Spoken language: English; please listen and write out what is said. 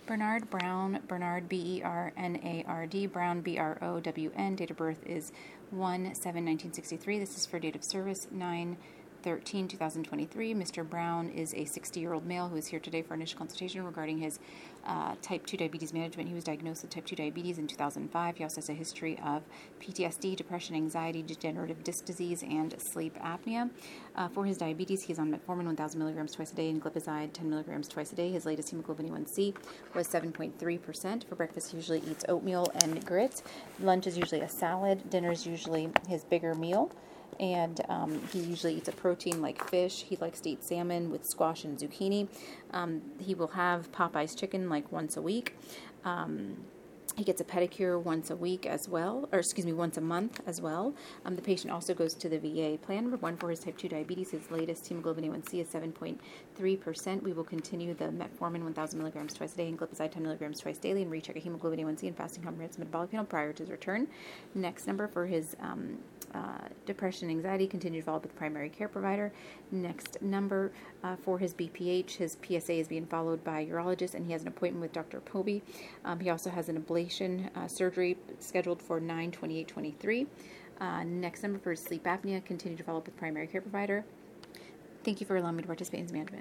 Bernard Brown, Bernard Bernard, Brown Brown, date of birth is 1/7/1963. This is for date of service 9/13/2023. Mr. Brown is a 60-year-old male who is here today for initial consultation regarding his type 2 diabetes management. He was diagnosed with type 2 diabetes in 2005. He also has a history of PTSD, depression, anxiety, degenerative disc disease, and sleep apnea. For his diabetes, he is on metformin 1,000 milligrams twice a day and glipizide 10 milligrams twice a day. His latest hemoglobin A1C was 7.3%. For breakfast, he usually eats oatmeal and grits. Lunch is usually a salad. Dinner is usually his bigger meal. And he usually eats a protein like fish. He likes to eat salmon with squash and zucchini. He will have Popeye's chicken like once a week. He gets a pedicure once a week as well, once a month as well. The patient also goes to the VA. Plan number 1 for his type 2 diabetes. His latest hemoglobin A1C is 7.3%. We will continue the metformin 1,000 milligrams twice a day and glipizide 10 milligrams twice daily and recheck a hemoglobin A1C and fasting comprehensive metabolic panel prior to his return. Next number for his depression and anxiety, continue to follow up with the primary care provider. Next number for his BPH, his PSA is being followed by a urologist, and he has an appointment with Dr. Poby. He also has an ablation surgery scheduled for 9/28/23. Next number for his sleep apnea, continue to follow up with primary care provider. Thank you for allowing me to participate in his management.